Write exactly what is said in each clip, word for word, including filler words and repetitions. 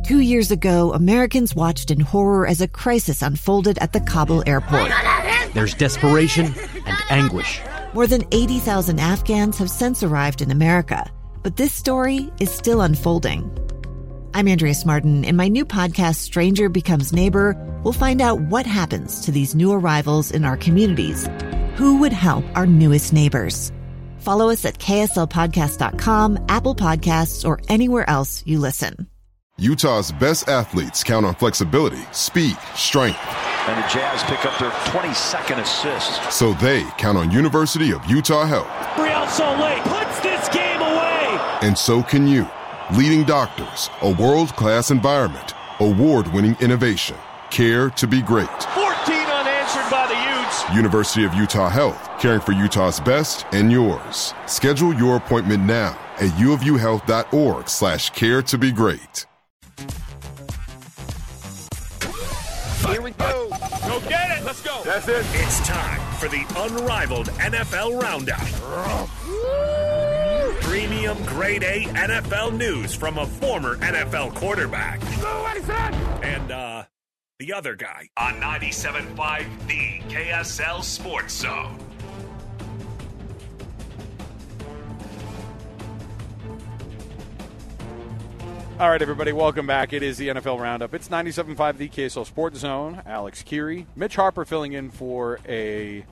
Two years ago, Americans watched in horror as a crisis unfolded at the Kabul airport. There's desperation and anguish. More than eighty thousand Afghans have since arrived in America, but this story is still unfolding. I'm Andrea Martin. In my new podcast, Stranger Becomes Neighbor, we'll find out what happens to these new arrivals in our communities. Who would help our newest neighbors? Follow us at K S L podcast dot com, Apple Podcasts, or anywhere else you listen. Utah's best athletes count on flexibility, speed, strength. And the Jazz pick up their twenty-second assist. So they count on University of Utah Health. Real Soleil puts this game away. And so can you. Leading doctors, a world-class environment, award-winning innovation, care to be great. fourteen unanswered by the Utes. University of Utah Health, caring for Utah's best and yours. Schedule your appointment now at uofuhealth.org slash care to be great. Here we go. Go get it. Let's go. That's it. It's time for the unrivaled N F L Roundup. Premium grade A N F L news from a former N F L quarterback. And, uh, the other guy on ninety-seven point five, the K S L Sports Zone. All right, everybody, welcome back. It is the N F L Roundup. It's ninety-seven point five, the K S L Sports Zone. Alex Keary. Mitch Harper filling in for a,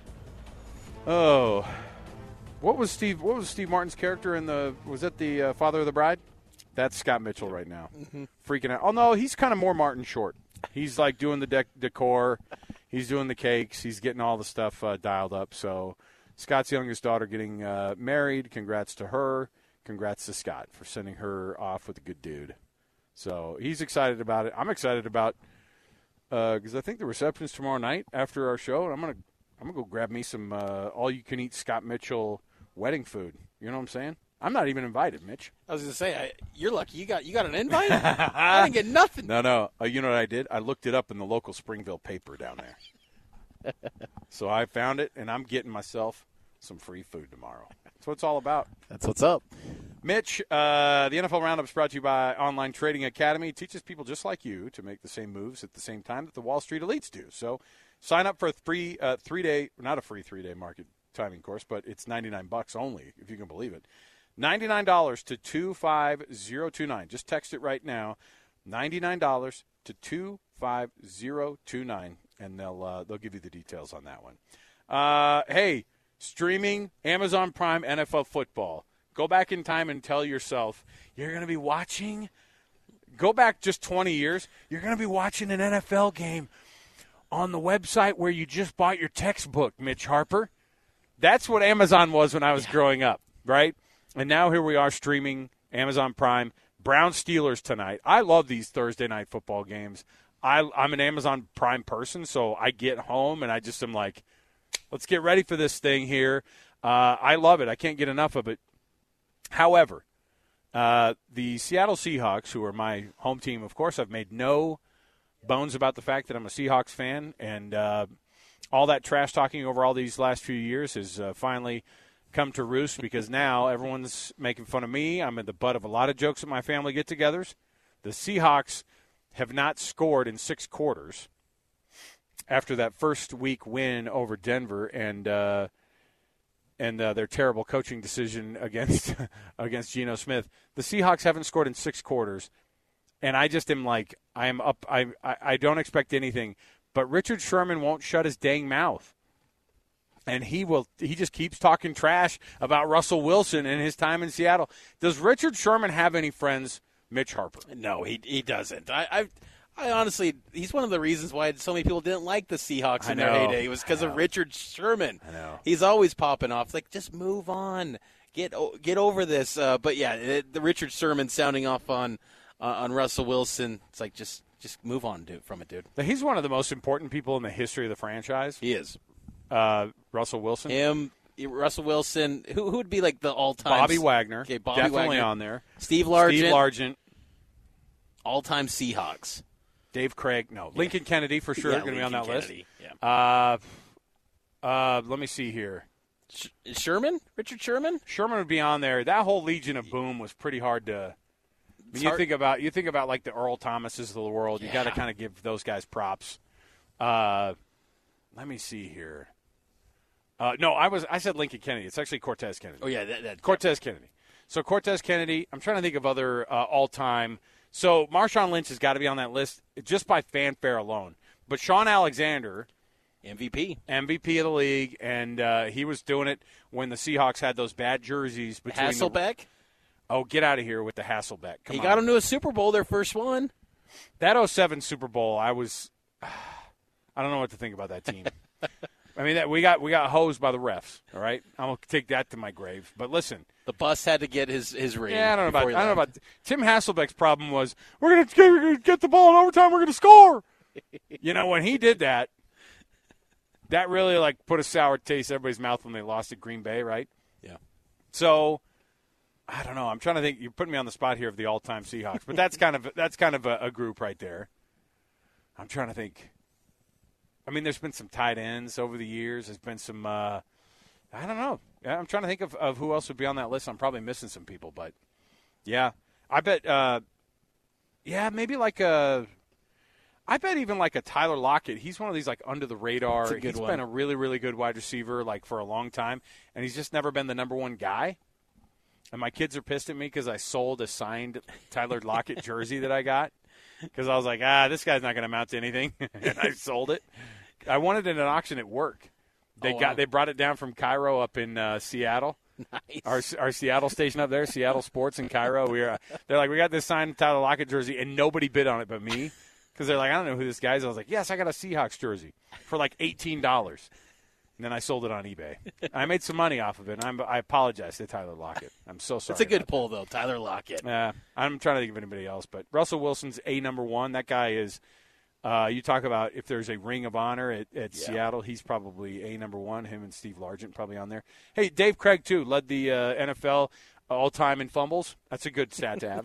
oh, what was Steve, what was Steve Martin's character in the, was it the uh, Father of the Bride? That's Scott Mitchell right now. Mm-hmm. Freaking out. Oh, no, he's kind of more Martin Short. He's like doing the dec- decor. He's doing the cakes. He's getting all the stuff uh, dialed up. So Scott's youngest daughter getting uh, married. Congrats to her. Congrats to Scott for sending her off with a good dude. So he's excited about it. I'm excited about because uh, I think the reception's tomorrow night after our show, and I'm gonna I'm gonna go grab me some uh, all-you-can-eat Scott Mitchell wedding food. You know what I'm saying? I'm not even invited, Mitch. I was gonna say I, you're lucky. You got you got an invite. I didn't get nothing. No, no. Uh, you know what I did? I looked it up in the local Springville paper down there. So I found it, and I'm getting myself some free food tomorrow. That's what it's all about. That's what's up. Mitch, uh, the N F L Roundup is brought to you by Online Trading Academy. It teaches people just like you to make the same moves at the same time that the Wall Street elites do. So sign up for a free uh, three-day, not a free three-day market timing course, but it's ninety-nine bucks only, if you can believe it. ninety-nine dollars to two five zero two nine. Just text it right now. ninety-nine dollars to two five zero two nine, and they'll uh, they'll give you the details on that one. Uh, hey, streaming Amazon Prime N F L football. Go back in time and tell yourself you're going to be watching. Go back just twenty years. You're going to be watching an N F L game on the website where you just bought your textbook, Mitch Harper. That's what Amazon was when I was growing up, right? And now here we are streaming Amazon Prime. Browns Steelers tonight. I love these Thursday night football games. I, I'm an Amazon Prime person, so I get home and I just am like, let's get ready for this thing here. Uh, I love it. I can't get enough of it. However, uh, the Seattle Seahawks, who are my home team, of course, I've made no bones about the fact that I'm a Seahawks fan, and uh, all that trash talking over all these last few years has uh, finally come to roost because now everyone's making fun of me. I'm at the butt of a lot of jokes at my family get-togethers. The Seahawks have not scored in six quarters after that first week win over Denver, and uh, and uh, their terrible coaching decision against against Geno Smith. The Seahawks haven't scored in six quarters, and I just am like, I am up. I I, I don't expect anything, but Richard Sherman won't shut his dang mouth, and he will. He just keeps talking trash about Russell Wilson and his time in Seattle. Does Richard Sherman have any friends, Mitch Harper? No, he he doesn't. I. I I honestly, he's one of the reasons why so many people didn't like the Seahawks in their heyday. It was because of Richard Sherman. I know. He's always popping off. Like, just move on. Get get over this. Uh, but, yeah, it, the Richard Sherman sounding off on uh, on Russell Wilson, it's like, just just move on dude, from it, dude. He's one of the most important people in the history of the franchise. He is. Uh, Russell Wilson. Him, Russell Wilson. Who who would be, like, the all-time? Bobby Wagner. Okay, Bobby Definitely Wagner. on there. Steve Largent. Steve Largent. All-time Seahawks. Dave Craig, no. Lincoln yeah. Kennedy, for sure, yeah, going to be on that Kennedy. list. Yeah. Uh, uh, let me see here. Sh- Sherman? Richard Sherman? Sherman would be on there. That whole Legion of Boom was pretty hard to I mean, you think about you think about like the Earl Thomases of the world. You Yeah. got to kind of give those guys props. Uh, let me see here. Uh, no, I was I said Lincoln Kennedy. It's actually Cortez Kennedy. Oh yeah, that, that Cortez Kennedy. So Cortez Kennedy. I'm trying to think of other uh, all-time. So Marshawn Lynch has got to be on that list just by fanfare alone. But Sean Alexander, M V P, M V P of the league, and uh, he was doing it when the Seahawks had those bad jerseys between Hasselbeck. The, oh, get out of here with the Hasselbeck! Come he on. got him to a Super Bowl, their first one. That oh seven Super Bowl, I was, I don't know what to think about that team. I mean, that we got we got hosed by the refs. All right, I'm gonna take that to my grave. But listen, the bus had to get his his ring. Yeah, I don't know about he I don't know left. about Tim Hasselbeck's problem was we're gonna, we're gonna get the ball in overtime. We're gonna score. You know, when he did that, that really like put a sour taste in everybody's mouth when they lost at Green Bay, right? Yeah. So I don't know. I'm trying to think. You're putting me on the spot here of the all-time Seahawks, but that's kind of that's kind of a, a group right there. I'm trying to think. I mean, there's been some tight ends over the years. There's been some. Uh, I don't know. I'm trying to think of, of who else would be on that list. I'm probably missing some people, but yeah, I bet. Uh, yeah, maybe like a. I bet even like a Tyler Lockett. He's one of these like under the radar. That's a good He's one. been a really really good wide receiver like for a long time, and he's just never been the number one guy. And my kids are pissed at me because I sold a signed Tyler Lockett jersey that I got because I was like, ah, this guy's not going to amount to anything, and I sold it. I wanted it at an auction at work. They Oh, got wow. they brought it down from Cairo up in uh, Seattle. Nice. Our our Seattle station up there, Seattle Sports in Cairo. We are. They're like, we got this signed Tyler Lockett jersey, and nobody bid on it but me because they're like, I don't know who this guy is. I was like, yes, I got a Seahawks jersey for like eighteen dollars. And then I sold it on eBay. I made some money off of it. And I'm, I apologize to Tyler Lockett. I'm so sorry. That's a good about pull, though, Tyler Lockett. that. Uh, I'm trying to think of anybody else, but Russell Wilson's a number one. That guy is. Uh, you talk about if there's a ring of honor at, at Yeah. Seattle, he's probably a number one. Him and Steve Largent probably on there. Hey, Dave Craig too led the uh, N F L all time in fumbles. That's a good stat to have.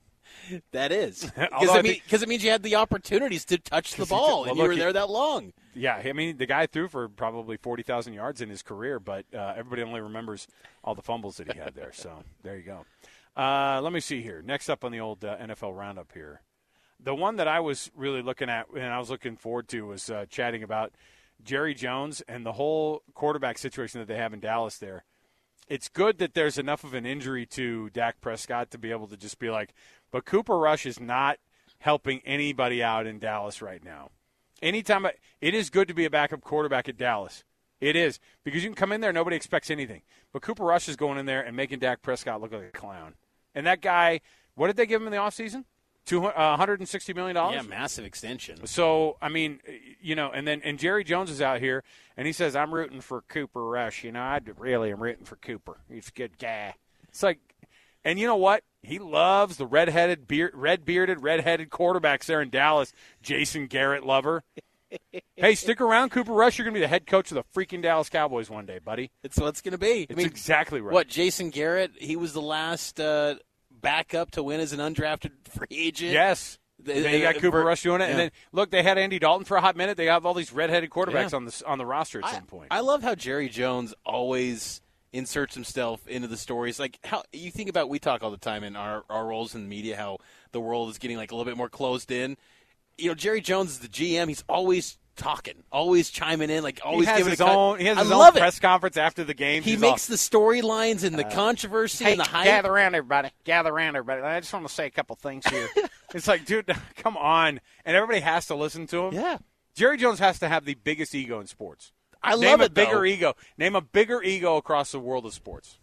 That is. Although Because I it, mean, think- 'cause it means you had the opportunities to touch the 'Cause he ball, took- well, and you look, were he- there that long. Yeah, I mean the guy threw for probably forty thousand yards in his career, but uh, everybody only remembers all the fumbles that he had there. So there you go. Uh, let me see here. Next up on the old uh, N F L roundup here. The one that I was really looking at and I was looking forward to was uh, chatting about Jerry Jones and the whole quarterback situation that they have in Dallas there. It's good that there's enough of an injury to Dak Prescott to be able to just be like, but Cooper Rush is not helping anybody out in Dallas right now. Anytime I, it is good to be a backup quarterback at Dallas. It is because you can come in there, nobody expects anything. But Cooper Rush is going in there and making Dak Prescott look like a clown. And that guy, what did they give him in the offseason? Two uh, one hundred sixty million dollars. Yeah, massive extension. So I mean, you know, and then and Jerry Jones is out here and he says, "I'm rooting for Cooper Rush." You know, I really am rooting for Cooper. He's a good guy. It's like, and you know what? He loves the red-headed, beard, red-bearded, red-headed quarterbacks there in Dallas. Jason Garrett lover. Hey, stick around, Cooper Rush. You're going to be the head coach of the freaking Dallas Cowboys one day, buddy. It's what it's going to be. It's I mean, exactly right. What, Jason Garrett, he was the last uh, backup to win as an undrafted free agent. Yes. The- Then you got the- Cooper for- Rush doing it, and yeah. then look, they had Andy Dalton for a hot minute. They have all these red-headed quarterbacks Yeah. on the on the roster at I, some point. I love how Jerry Jones always inserts himself into the stories. Like how you think about, we talk all the time in our, our roles in the media, how the world is getting like a little bit more closed in. You know, Jerry Jones is the G M. He's always talking, always chiming in, like always he has giving his a cut. own. He has I his love own it. press conference after the game. He He's makes all, the storylines and the controversy Hey, and the hype. gather around, everybody. Gather around, everybody. I just want to say a couple things here. It's like, dude, come on. And everybody has to listen to him. Yeah. Jerry Jones has to have the biggest ego in sports. I Name love a it, bigger though. ego. Name a bigger ego across the world of sports.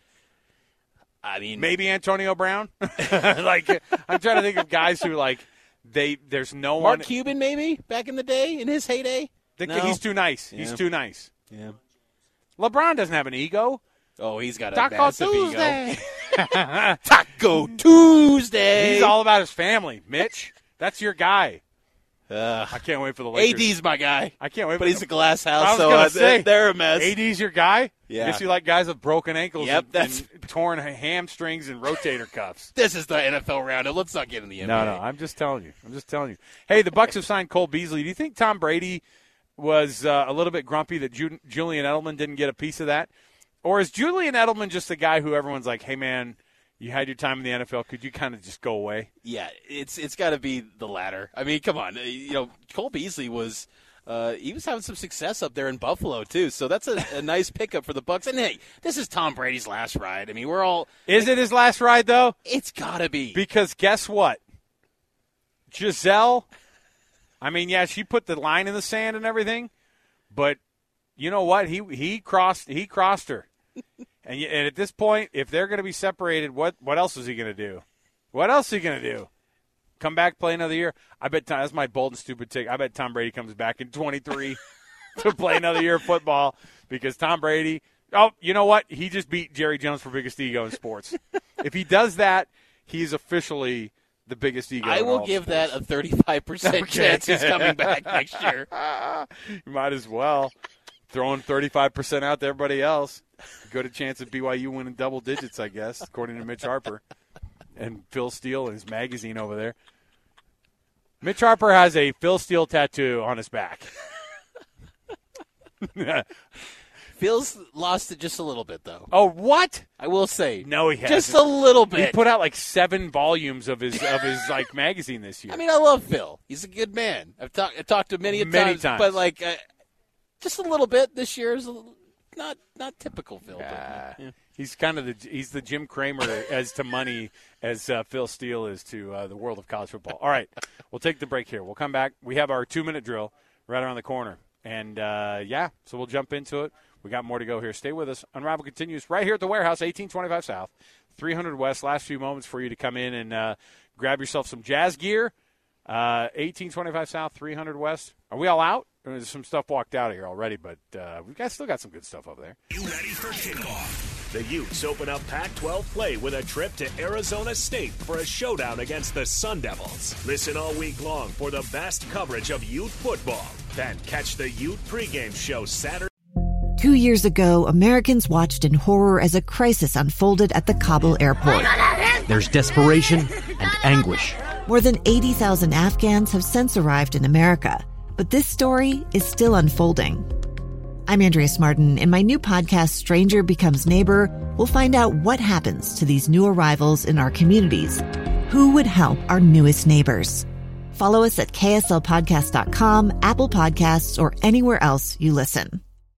I mean, Maybe Antonio Brown. Like, I'm trying to think of guys who, like, they there's no Mark one. Cuban, maybe back in the day, in his heyday. the- No. He's too nice. He's Yeah. too nice. Yeah. LeBron doesn't have an ego. Oh, he's got a Taco massive Tuesday. ego. Taco Tuesday. He's all about his family. Mitch, that's your guy. Uh, I can't wait for the Lakers. A D's my guy. I can't wait. But for he's a glass I house, was so gonna uh, say, they're a mess. A D's your guy? Yeah. Guess you like guys with broken ankles Yep, and, that's- and torn hamstrings and rotator cuffs. This is the N F L roundup. Let's not get in the N B A. No, no, I'm just telling you. I'm just telling you. Hey, the Bucs have signed Cole Beasley. Do you think Tom Brady was uh, a little bit grumpy that Ju- Julian Edelman didn't get a piece of that? Or is Julian Edelman just a guy who everyone's like, hey, man, You had your time in the N F L. Could you kind of just go away? Yeah, it's it's got to be the latter. I mean, come on. You know, Cole Beasley was uh, he was having some success up there in Buffalo too. So that's a, a nice pickup for the Bucs. And hey, this is Tom Brady's last ride. I mean, we're all is like, it his last ride though? It's got to be, because guess what, Giselle. I mean, yeah, she put the line in the sand and everything, but you know what? He he crossed he crossed her. And, and at this point, if they're going to be separated, what, what else is he going to do? What else is he going to do? Come back, play another year? I bet Tom, that's my bold and stupid take. I bet Tom Brady comes back in twenty-three to play another year of football, because Tom Brady, oh, you know what? He just beat Jerry Jones for biggest ego in sports. If he does that, he's officially the biggest ego I in will all give sports. that a thirty-five percent okay. chance he's coming back next year. You might as well. Throwing thirty-five percent out to everybody else. Good a chance of B Y U winning double digits, I guess, according to Mitch Harper and Phil Steele and his magazine over there. Mitch Harper has a Phil Steele tattoo on his back. Phil's lost it just a little bit, though. Oh, what? I will say. No, he hasn't. Just a little bit. He put out like seven volumes of his of his like magazine this year. I mean, I love Phil. He's a good man. I've talked talked to him many, many times, times, but like uh, just a little bit this year is a little, not not typical Phil. Uh, but, yeah. He's kind of the he's the Jim Cramer as to money as uh, Phil Steele is to uh, the world of college football. All right, we'll take the break here. We'll come back. We have our two minute drill right around the corner, and uh, yeah, so we'll jump into it. We got more to go here. Stay with us. Unravel continues right here at the warehouse, eighteen twenty-five South, three hundred West. Last few moments for you to come in and uh, grab yourself some jazz gear. Uh, eighteen twenty-five South, three hundred West. Are we all out? There's some stuff walked out of here already, but uh, we've got, still got some good stuff over there. You ready for kickoff? The Utes open up Pac twelve play with a trip to Arizona State for a showdown against the Sun Devils. Listen all week long for the best coverage of Ute football. Then catch the Ute pregame show Saturday. Two years ago, Americans watched in horror as a crisis unfolded at the Kabul airport. There's desperation and anguish. More than eighty thousand Afghans have since arrived in America, but this story is still unfolding. I'm Andrea Martin. In my new podcast, Stranger Becomes Neighbor, we'll find out what happens to these new arrivals in our communities. Who would help our newest neighbors? Follow us at K S L podcast dot com, Apple Podcasts, or anywhere else you listen.